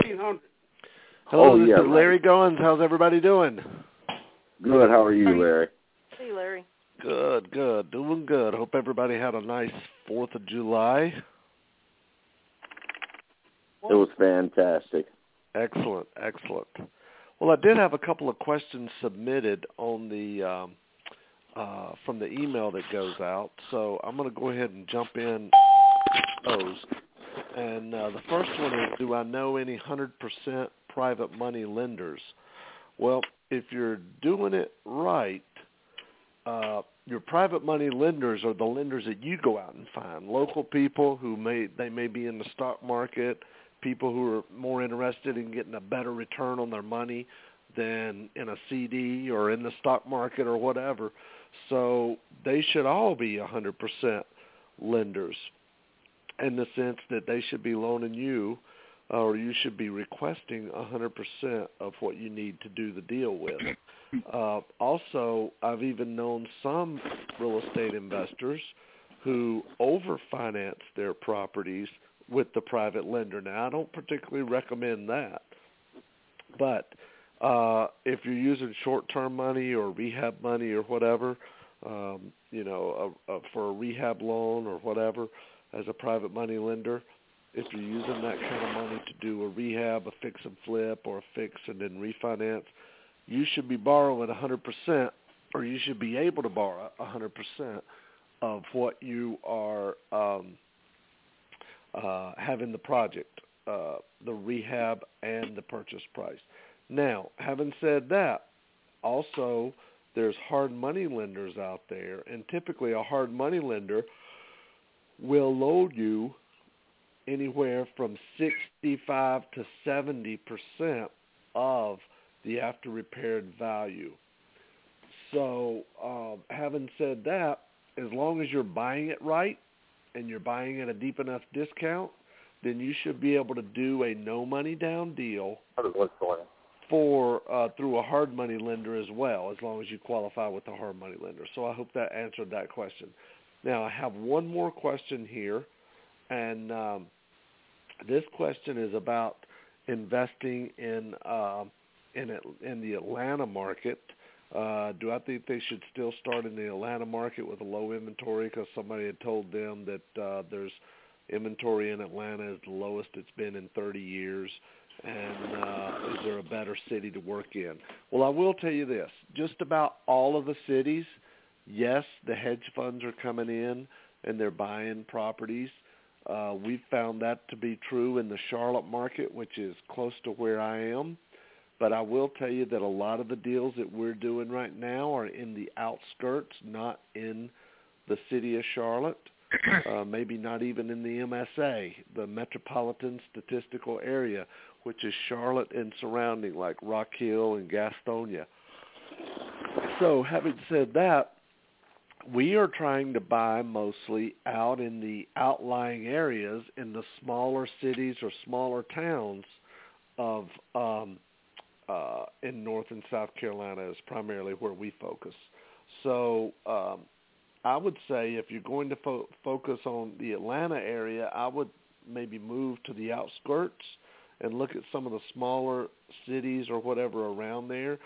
1,500. Hello, this is Larry Goins. How's everybody doing? Good. How are you, Larry? Hey, Larry. Good. Doing good. Hope everybody had a nice 4th of July. It was fantastic. Excellent. Well, I did have a couple of questions submitted on the from the email that goes out, so I'm going to go ahead and jump in those. And the first one is, do I know any 100% private money lenders? Well, if you're doing it right, your private money lenders are the lenders that you go out and find. Local people who may be in the stock market, people who are more interested in getting a better return on their money than in a CD or in the stock market or whatever. So they should all be 100% lenders, in the sense that they should be loaning you, or you should be requesting 100% of what you need to do the deal with. Also, I've even known some real estate investors who overfinance their properties with the private lender. Now, I don't particularly recommend that, but if you're using short-term money or rehab money or whatever, for a rehab loan or whatever, as a private money lender, if you're using that kind of money to do a rehab, a fix and flip, or a fix and then refinance, you should be borrowing 100%, or you should be able to borrow 100% of what you are having the project, the rehab and the purchase price. Now, having said that, also there's hard money lenders out there, and typically a hard money lender will loan you anywhere from 65 to 70% of the after repaired value. So having said that, as long as you're buying it right and you're buying at a deep enough discount, then you should be able to do a no money down deal through a hard money lender as well, as long as you qualify with the hard money lender. So I hope that answered that question. Now, I have one more question here, and this question is about investing in the Atlanta market. Do I think they should still start in the Atlanta market with a low inventory because somebody had told them that there's inventory in Atlanta is the lowest it's been in 30 years, and is there a better city to work in? Well, I will tell you this. Just about all of the cities, yes, the hedge funds are coming in and they're buying properties. We've found that to be true in the Charlotte market, which is close to where I am. But I will tell you that a lot of the deals that we're doing right now are in the outskirts, not in the city of Charlotte, maybe not even in the MSA, the Metropolitan Statistical Area, which is Charlotte and surrounding, like Rock Hill and Gastonia. So having said that, we are trying to buy mostly out in the outlying areas in the smaller cities or smaller towns of in North and South Carolina is primarily where we focus. So I would say if you're going to focus on the Atlanta area, I would maybe move to the outskirts and look at some of the smaller cities or whatever around there.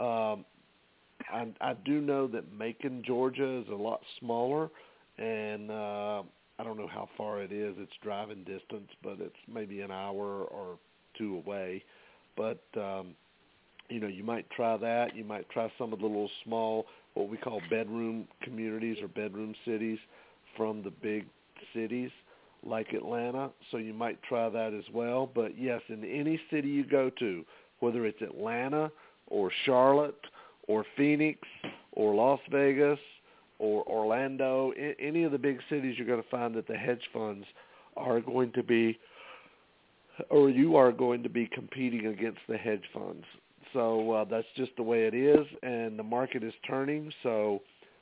I do know that Macon, Georgia is a lot smaller, and I don't know how far it is. It's driving distance, but it's maybe an hour or two away. But, you might try that. You might try some of the little small, what we call bedroom communities or bedroom cities from the big cities like Atlanta. So you might try that as well. But, yes, in any city you go to, whether it's Atlanta or Charlotte or Phoenix or Las Vegas or Orlando, any of the big cities, you're going to find that the hedge funds are going to be, or you are going to be competing against the hedge funds. So that's just the way it is, and the market is turning. So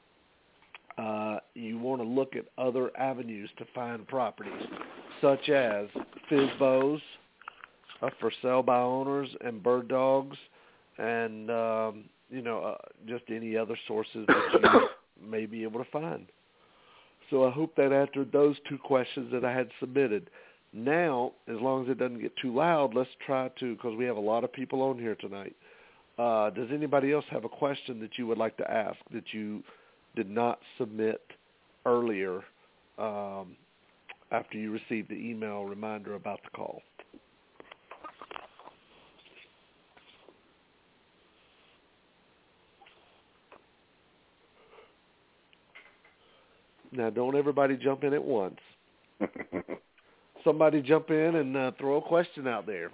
you want to look at other avenues to find properties, such as FSBOs, for sale by owners, and bird dogs, and just any other sources that you may be able to find. So I hope that answered those two questions that I had submitted. Now, as long as it doesn't get too loud, let's try to, because we have a lot of people on here tonight. Does anybody else have a question that you would like to ask that you did not submit earlier after you received the email reminder about the call? Now, don't everybody jump in at once. Somebody jump in and throw a question out there.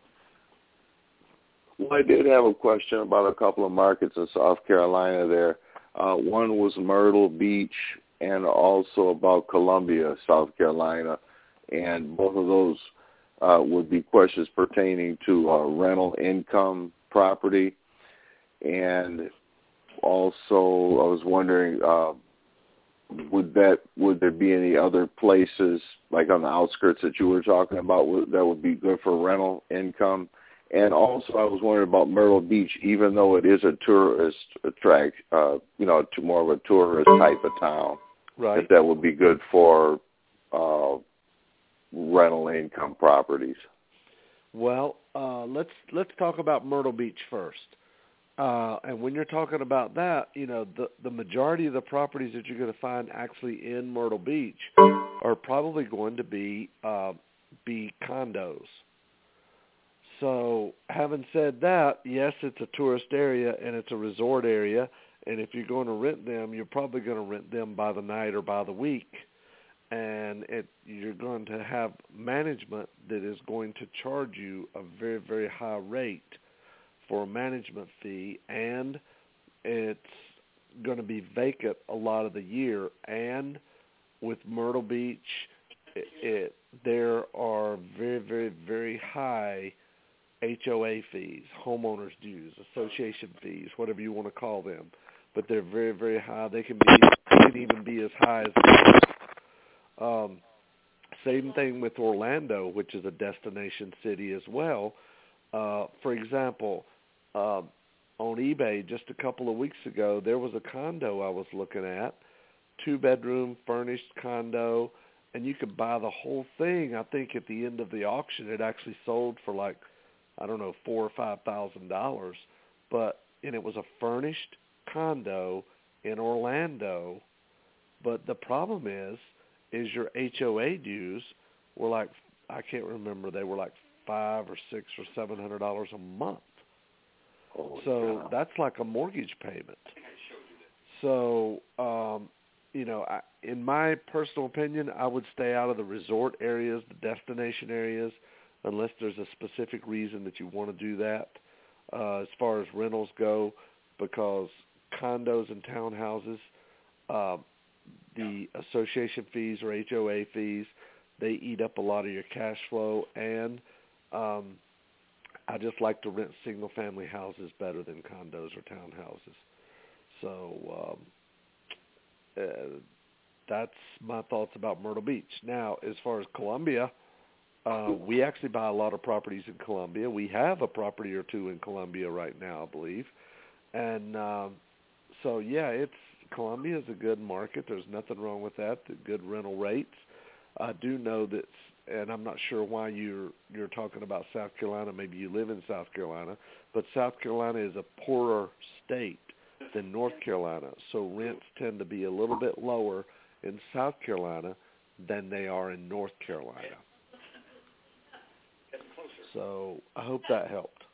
Well, I did have a question about a couple of markets in South Carolina there. One was Myrtle Beach and also about Columbia, South Carolina. And both of those would be questions pertaining to rental income property. And also I was wondering, would there be any other places, like on the outskirts that you were talking about, that would be good for rental income? And also, I was wondering about Myrtle Beach, even though it is a tourist more of a tourist type of town, right? If that would be good for rental income properties. Well, let's talk about Myrtle Beach first. And when you're talking about that, the majority of the properties that you're going to find actually in Myrtle Beach are probably going to be condos. So having said that, yes, it's a tourist area and it's a resort area, and if you're going to rent them, you're probably going to rent them by the night or by the week, and you're going to have management that is going to charge you a very, very high rate for a management fee, and it's going to be vacant a lot of the year. And with Myrtle Beach, there are very, very, very high HOA fees, homeowners dues, association fees, whatever you want to call them, but they're very, very high. They can even be as high as same thing with Orlando, which is a destination city as well. For example, on eBay just a couple of weeks ago, there was a condo I was looking at, 2-bedroom furnished condo, and you could buy the whole thing. I think at the end of the auction, it actually sold for like, I don't know, $4,000 or $5,000, and it was a furnished condo in Orlando. But the problem is your HOA dues were like, I can't remember, they were like $500 or $600 or $700 a month. So that's like a mortgage payment. So, in my personal opinion, I would stay out of the resort areas, the destination areas, unless there's a specific reason that you want to do that as far as rentals go, because condos and townhouses, the association fees or HOA fees, they eat up a lot of your cash flow, and I just like to rent single-family houses better than condos or townhouses. So that's my thoughts about Myrtle Beach. Now, as far as Columbia, we actually buy a lot of properties in Columbia. We have a property or two in Columbia right now, I believe. And so, yeah, Columbia is a good market. There's nothing wrong with that. The good rental rates. I do know that, and I'm not sure why you're talking about South Carolina. Maybe you live in South Carolina, but South Carolina is a poorer state than North Carolina, so rents tend to be a little bit lower in South Carolina than they are in North Carolina. So I hope that helped.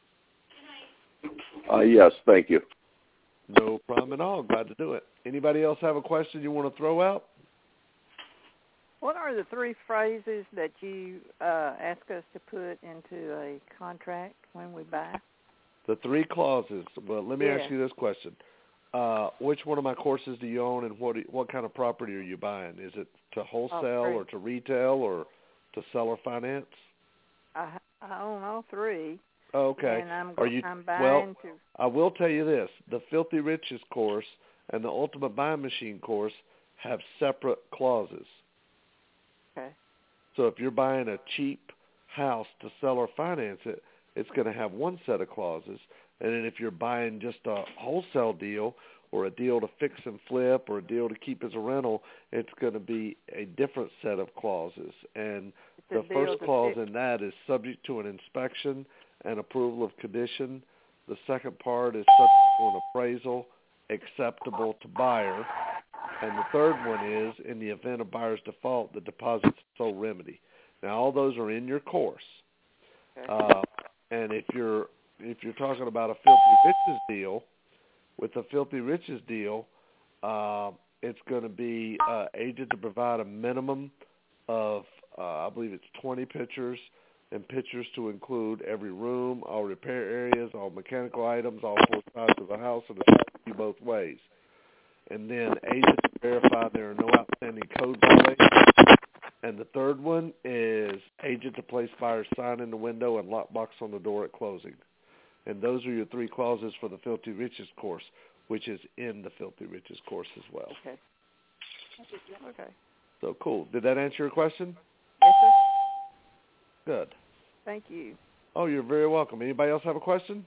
Yes, thank you. No problem at all. Glad to do it. Anybody else have a question you want to throw out? What are the 3 phrases that you ask us to put into a contract when we buy? The 3 clauses. Well, let me ask you this question. Which one of my courses do you own, and what kind of property are you buying? Is it to wholesale or to retail or to seller finance? I own all 3. Okay. And I'm buying to... I will tell you this. The Filthy Riches course and the Ultimate Buying Machine course have separate clauses. Okay. So if you're buying a cheap house to sell or finance it, it's going to have one set of clauses. And then if you're buying just a wholesale deal or a deal to fix and flip or a deal to keep as a rental, it's going to be a different set of clauses. And The first clause in that is subject to an inspection and approval of condition. The second part is subject to an appraisal, acceptable to buyer. And the third one is, in the event of buyer's default, the deposit's sole remedy. Now, all those are in your course. Okay. And if you're talking about a Filthy Riches deal, with a Filthy Riches deal, it's going to be agent to provide a minimum of, I believe it's 20 pictures, and pictures to include every room, all repair areas, all mechanical items, all four sides of the house, and it's both ways. And then agent to verify there are no outstanding code violations. And the third one is agent to place buyer's sign in the window and lockbox on the door at closing. And those are your three clauses for the Filthy Riches course, which is in the Filthy Riches course as well. Okay. Okay. So cool. Did that answer your question? Yes, sir. Good. Thank you. Oh, you're very welcome. Anybody else have a question?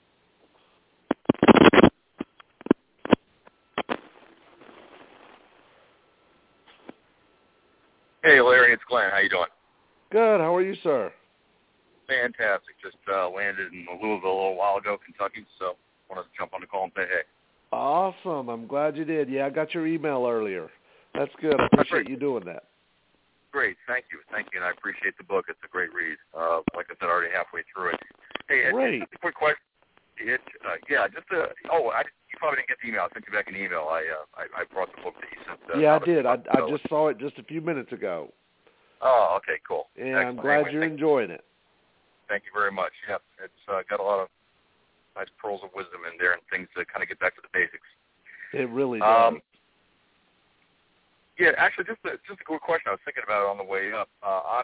Hey, Larry, it's Glenn. How you doing? Good. How are you, sir? Fantastic. Just landed in Louisville a little while ago, Kentucky, so wanted to jump on the call and say hey. Awesome. I'm glad you did. Yeah, I got your email earlier. That's good. I appreciate you doing that. Great. Thank you. Thank you, and I appreciate the book. It's a great read. Like I said, already halfway through it. Hey, great. Just a quick question. You probably didn't get the email. I sent you back an email. I brought the book that you sent. Yeah, I did. I just saw it just a few minutes ago. Oh, okay, cool. And I'm glad you're enjoying it. Thank you very much. Yeah, it's got a lot of nice pearls of wisdom in there and things to kind of get back to the basics. It really does. Yeah, actually, just a quick question. I was thinking about it on the way up. I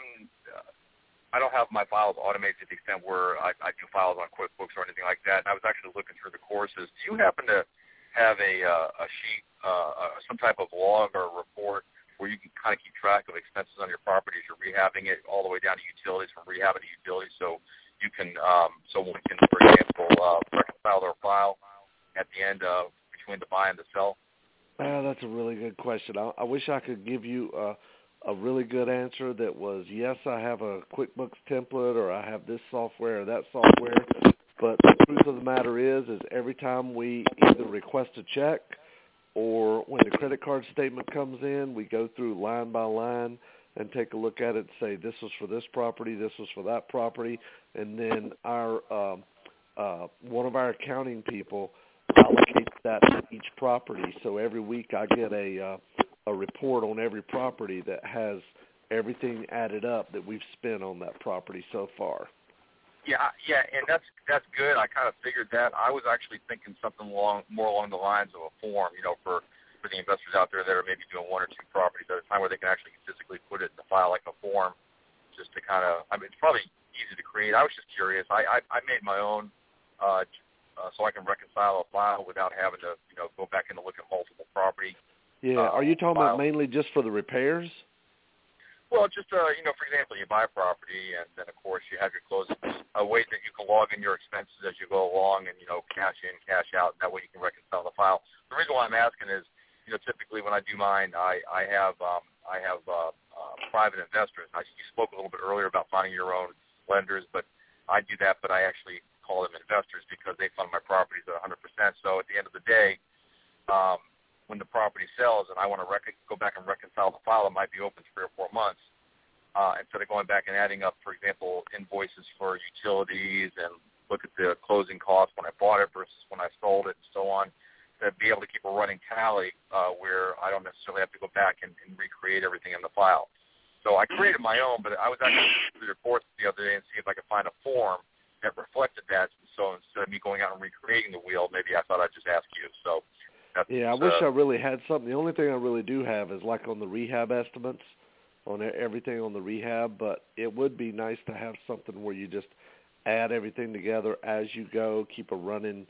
don't have my files automated to the extent where I do files on QuickBooks or anything like that. And I was actually looking through the courses. Do you happen to have a sheet, some type of log or report where you can kind of keep track of expenses on your property as you're rehabbing it, all the way down to utilities, from rehabbing to utilities, so you can, so one can, for example, reconcile their file at the end between the buy and the sell? That's a really good question. I wish I could give you a really good answer that was, yes, I have a QuickBooks template, or I have this software or that software. But the truth of the matter is every time we either request a check or when the credit card statement comes in, we go through line by line and take a look at it and say, this was for this property, this was for that property. And then our one of our accounting people allocates that to each property. So every week I get a report on every property that has everything added up that we've spent on that property so far. Yeah, and that's good. I kind of figured that. I was actually thinking something more along the lines of a form, for the investors out there that are maybe doing one or two properties at a time, where they can actually physically put it in the file like a form, just to kind of. I mean, it's probably easy to create. I was just curious. I made my own. So I can reconcile a file without having to, go back and look at multiple property. Yeah. Are you talking about mainly just for the repairs? Well, just, for example, you buy a property, and then, of course, you have your closing, a way that you can log in your expenses as you go along and, cash in, cash out, and that way you can reconcile the file. The reason why I'm asking is, typically when I do mine, I have private investors. You spoke a little bit earlier about finding your own lenders, but I do that, but I actually call them investors because they fund my properties at 100%. So at the end of the day, when the property sells and I want to go back and reconcile the file, it might be open 3 or 4 months. Instead of going back and adding up, for example, invoices for utilities and look at the closing costs when I bought it versus when I sold it and so on, to be able to keep a running tally where I don't necessarily have to go back and recreate everything in the file. So I created my own, but I was actually looking through the reports the other day and see if I could find a form that reflected that. So instead of me going out and recreating the wheel, maybe I thought I'd just ask you. So yeah, I wish I really had something. The only thing I really do have is like on the rehab estimates, on everything on the rehab, but it would be nice to have something where you just add everything together as you go, keep a running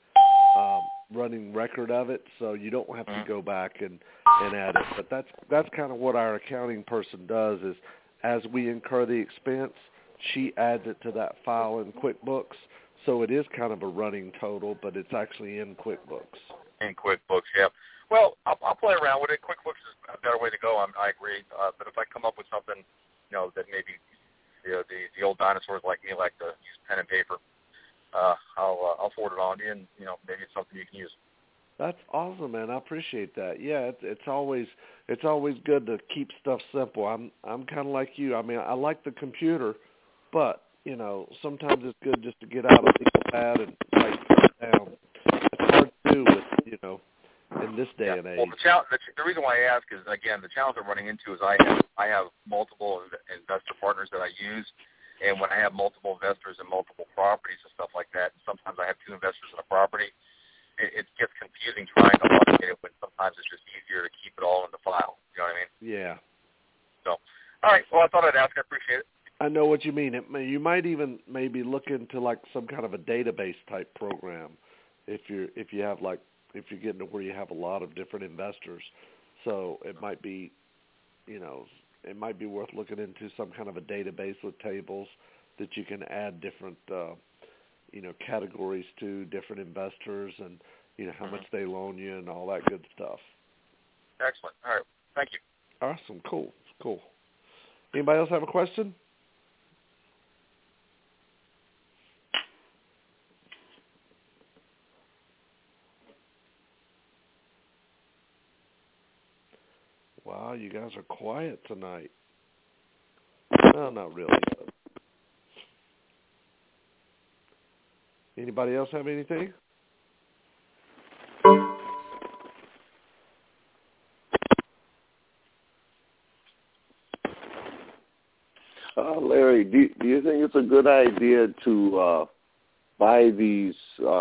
record of it, so you don't have to go back and add it. But that's kind of what our accounting person does, is as we incur the expense, she adds it to that file in QuickBooks, so it is kind of a running total, but it's actually in QuickBooks. In QuickBooks, yeah. Well, I'll play around with it. QuickBooks is a better way to go. I agree. But if I come up with something, that maybe the old dinosaurs like me like to use pen and paper, I'll forward it on to you, and maybe it's something you can use. That's awesome, man. I appreciate that. Yeah, it's always good to keep stuff simple. I'm kind of like you. I mean, I like the computer, but sometimes it's good just to get out a legal pad and write stuff down. It's hard to do with in this day and age. Well, the reason why I ask is, again, the challenge I'm running into is I have multiple investor partners that I use, and when I have multiple investors and multiple properties and stuff like that, and sometimes I have two investors in a property, it gets confusing trying to automate it when sometimes it's just easier to keep it all in the file. You know what I mean? Yeah. So, all right. Well, I thought I'd ask. I appreciate it. I know what you mean. You might even maybe look into like some kind of a database type program if you're getting to where you have a lot of different investors. So it might be, it might be worth looking into some kind of a database with tables that you can add different, categories to different investors and, how much they loan you and all that good stuff. Excellent. All right. Thank you. Awesome. Cool. Anybody else have a question? Wow, you guys are quiet tonight. Well, not really. Anybody else have anything? Larry, do you think it's a good idea to buy these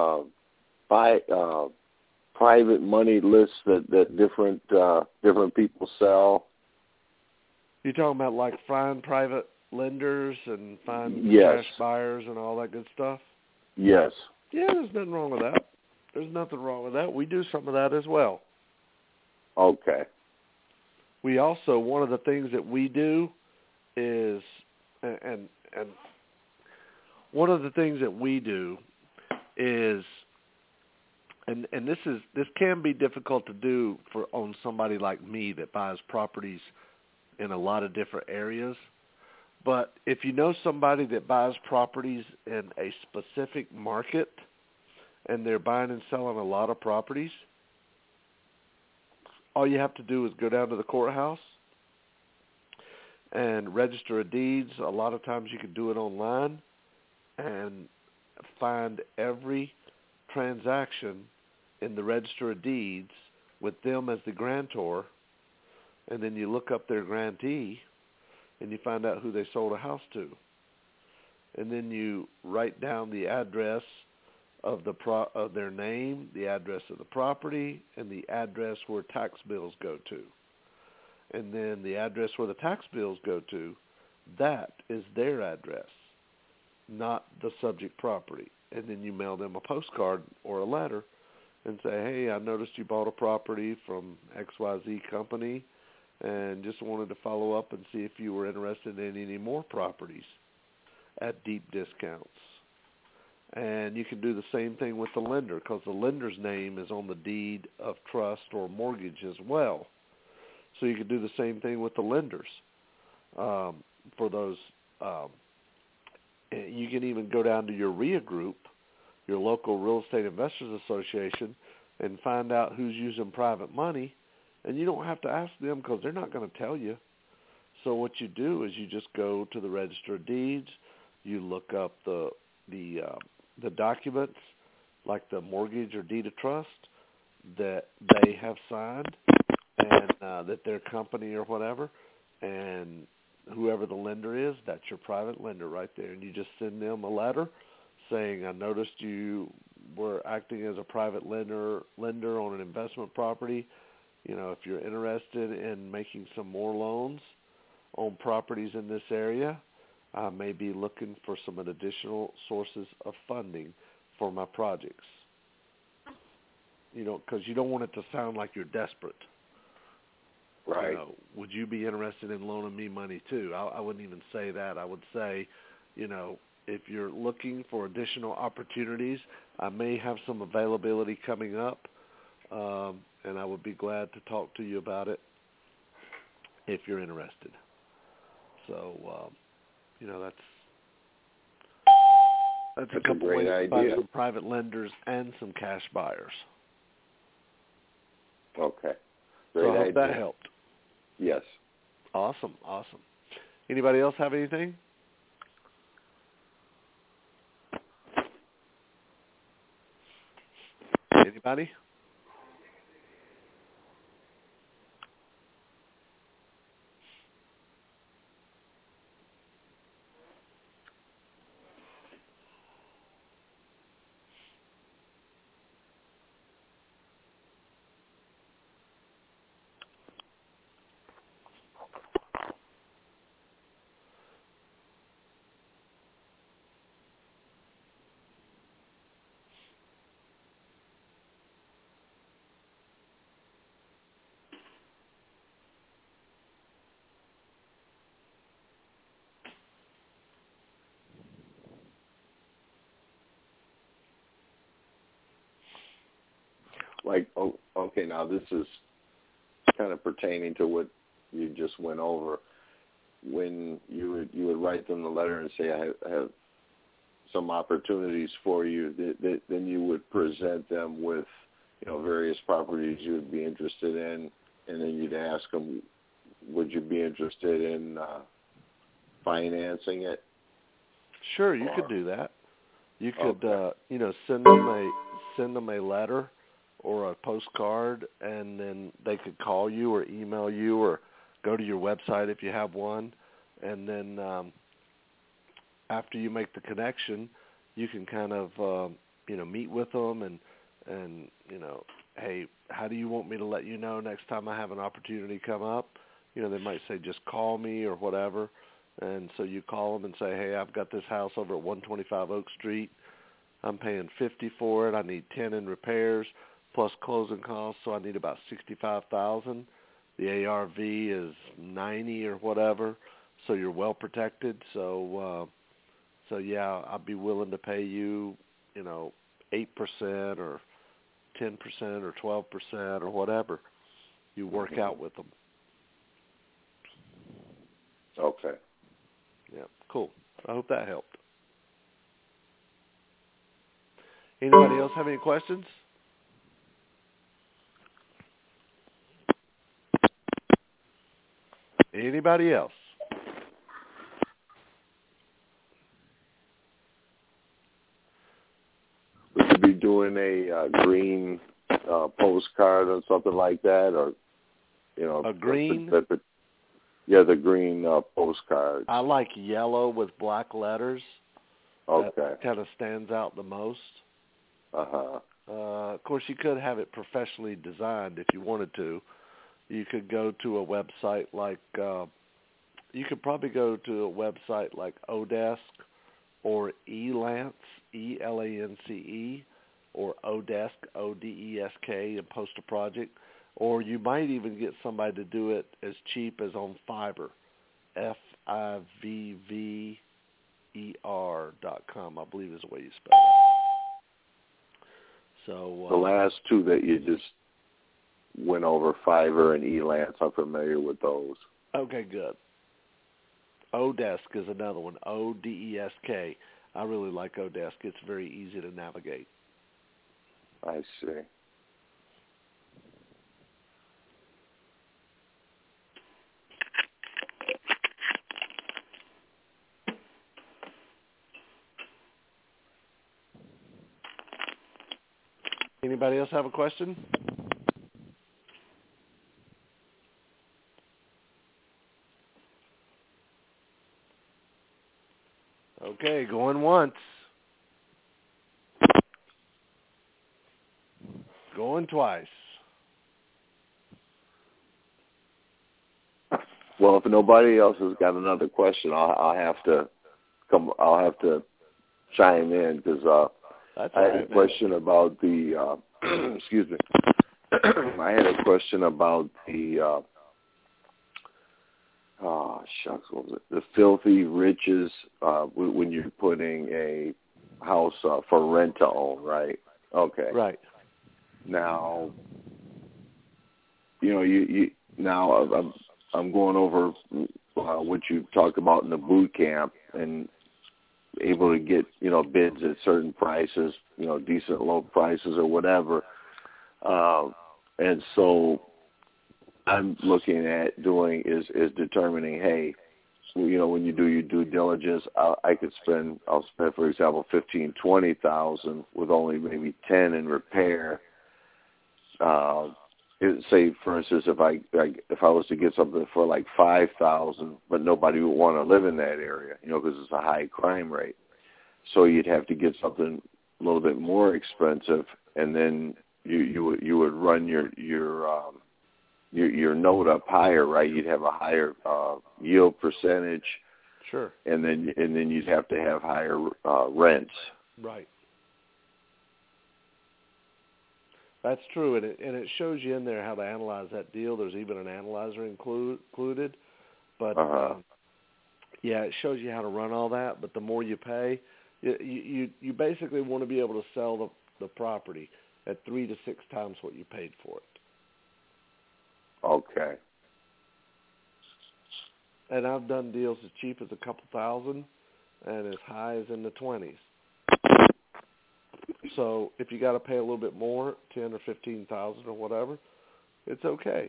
private money lists that different people sell? You're talking about like find private lenders and find Yes. cash buyers and all that good stuff? Yes. Yeah, there's nothing wrong with that. There's nothing wrong with that. We do some of that as well. Okay. We also, one of the things that we do is, and one of the things that we do is, and this can be difficult to do on somebody like me that buys properties in a lot of different areas. But if you know somebody that buys properties in a specific market and they're buying and selling a lot of properties, all you have to do is go down to the courthouse and register a deeds. A lot of times you can do it online and find every transaction in the register of deeds with them as the grantor, and then you look up their grantee and you find out who they sold a house to. And then you write down the address of their name, the address of the property, and the address where tax bills go to. And then the address where the tax bills go to, that is their address, not the subject property. And then you mail them a postcard or a letter and say, hey, I noticed you bought a property from XYZ company and just wanted to follow up and see if you were interested in any more properties at deep discounts. And you can do the same thing with the lender because the lender's name is on the deed of trust or mortgage as well. So you can do the same thing with the lenders for those. You can even go down to your RIA group, your local Real Estate Investors Association, and find out who's using private money. And you don't have to ask them because they're not going to tell you. So what you do is you just go to the Register of Deeds. You look up the documents, like the mortgage or deed of trust that they have signed, and that their company or whatever, and whoever the lender is, that's your private lender right there. And you just send them a letter saying, I noticed you were acting as a private lender on an investment property. If you're interested in making some more loans on properties in this area, I may be looking for some additional sources of funding for my projects. Because you don't want it to sound like you're desperate. Right. Would you be interested in loaning me money too? I wouldn't even say that. I would say, if you're looking for additional opportunities, I may have some availability coming up, and I would be glad to talk to you about it if you're interested. So, that's a That's a couple great ways to find idea. some private lenders and some cash buyers. Okay. So Great I hope idea. that helped. Yes. Awesome. Anybody else have anything? Anybody? Okay, now this is kind of pertaining to what you just went over. When you would write them the letter and say, I have some opportunities for you, then you would present them with, various properties you would be interested in, and then you'd ask them, would you be interested in financing it? Sure, you could do that. You could, send them a letter or a postcard, and then they could call you or email you or go to your website if you have one, and then after you make the connection, you can kind of, meet with them and hey, how do you want me to let you know next time I have an opportunity come up? They might say just call me or whatever, and so you call them and say, hey, I've got this house over at 125 Oak Street. I'm paying $50 for it. I need 10 in repairs plus closing costs, so I need about $65,000. The ARV is 90 or whatever, so you're well protected. So yeah, I'd be willing to pay you, 8% or 10% or 12% or whatever. You work out with them. Okay. Yeah, cool. I hope that helped. Anybody else have any questions? Anybody else? Would you be doing a green postcard or something like that, or a green? The green postcard. I like yellow with black letters. Okay. That kind of stands out the most. Uh-huh. Of course, you could have it professionally designed if you wanted to. You could go to a website like, you could probably go to a website like Odesk or Elance, E-L-A-N-C-E, or Odesk, O-D-E-S-K, and post a project. Or you might even get somebody to do it as cheap as on Fiverr, FIVVER.com, I believe is the way you spell it. So the last two that you just went over, Fiverr and Elance, I'm familiar with those. Okay, good. Odesk is another one, O-D-E-S-K. I really like Odesk. It's very easy to navigate. I see. Anybody else have a question? Okay, going once. Going twice. Well, if nobody else has got another question, I'll have to chime in because I had a question about the excuse me. I had a question about the shucks, what was it? The filthy riches when you're putting a house for rent to own, right? Okay. Right. Now, you now I'm going over what you talked about in the boot camp, and able to get, bids at certain prices, decent low prices or whatever. And so I'm looking at doing is determining, hey, when you do your due diligence, I'll spend, for example, $15,000-$20,000 with only maybe 10 in repair. Say, for instance, if I was to get something for like $5,000, but nobody would want to live in that area, because it's a high crime rate. So you'd have to get something a little bit more expensive, and then you would run your note up higher, right? You'd have a higher yield percentage. Sure. And then you'd have to have higher rents. Right. That's true, and it shows you in there how to analyze that deal. There's even an analyzer included, but yeah, it shows you how to run all that. But the more you pay, you basically want to be able to sell the property at 3 to 6 times what you paid for it. Okay. And I've done deals as cheap as a couple thousand, and as high as in the 20s. So if you got to pay a little bit more, 10 or 15,000 or whatever, it's okay.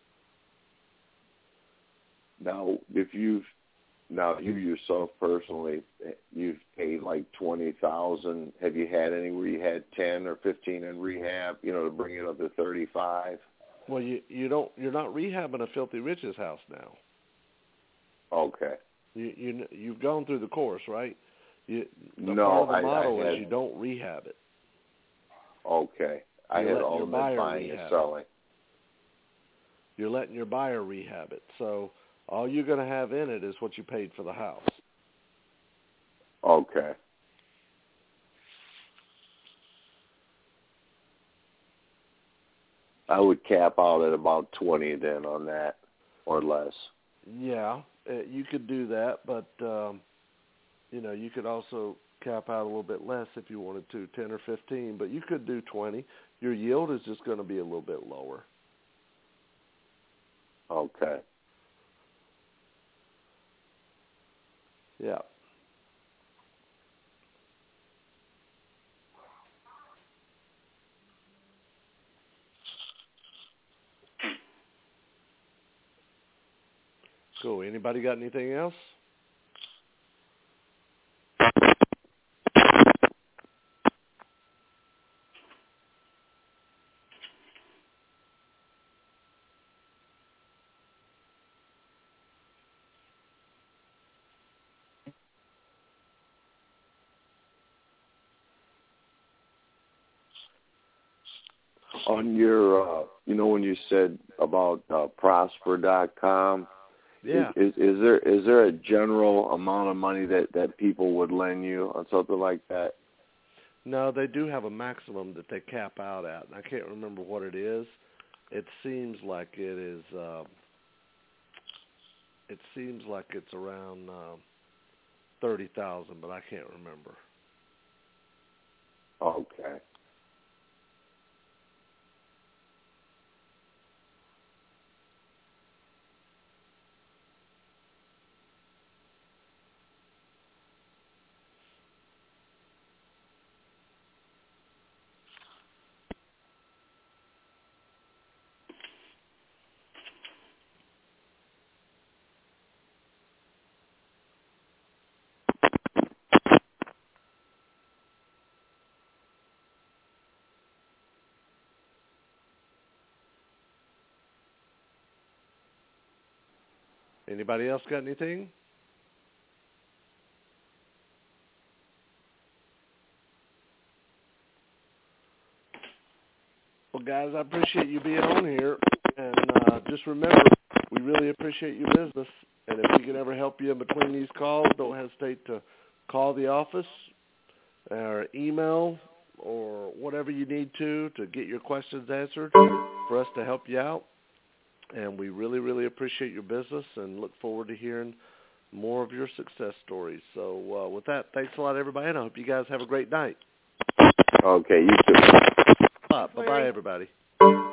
Now, you yourself personally, you've paid like 20,000. Have you had any where you had 10 or 15 in rehab, to bring it up to 35? Well, you're not rehabbing a Filthy Rich's house now. Okay. You've gone through the course, right? No, part of the model is you don't rehab it. Okay. I had all of my buying and selling. You're letting your buyer rehab it. So all you're going to have in it is what you paid for the house. Okay. I would cap out at about 20 then on that, or less. Yeah, you could do that, but you could also cap out a little bit less if you wanted to, 10 or 15, but you could do 20. Your yield is just going to be a little bit lower. Okay. Yeah. Cool. Anybody got anything else? On your, when you said about Prosper.com, yeah, is there a general amount of money that people would lend you on something like that? No, they do have a maximum that they cap out at, and I can't remember what it is. It seems like it is. It seems like it's around 30,000, but I can't remember. Okay. Anybody else got anything? Well, guys, I appreciate you being on here, and just remember, we really appreciate your business, and if we can ever help you in between these calls, don't hesitate to call the office or email or whatever you need to get your questions answered for us to help you out. And we really, really appreciate your business and look forward to hearing more of your success stories. So with that, thanks a lot, everybody, and I hope you guys have a great night. Okay, you too. Bye-bye, everybody.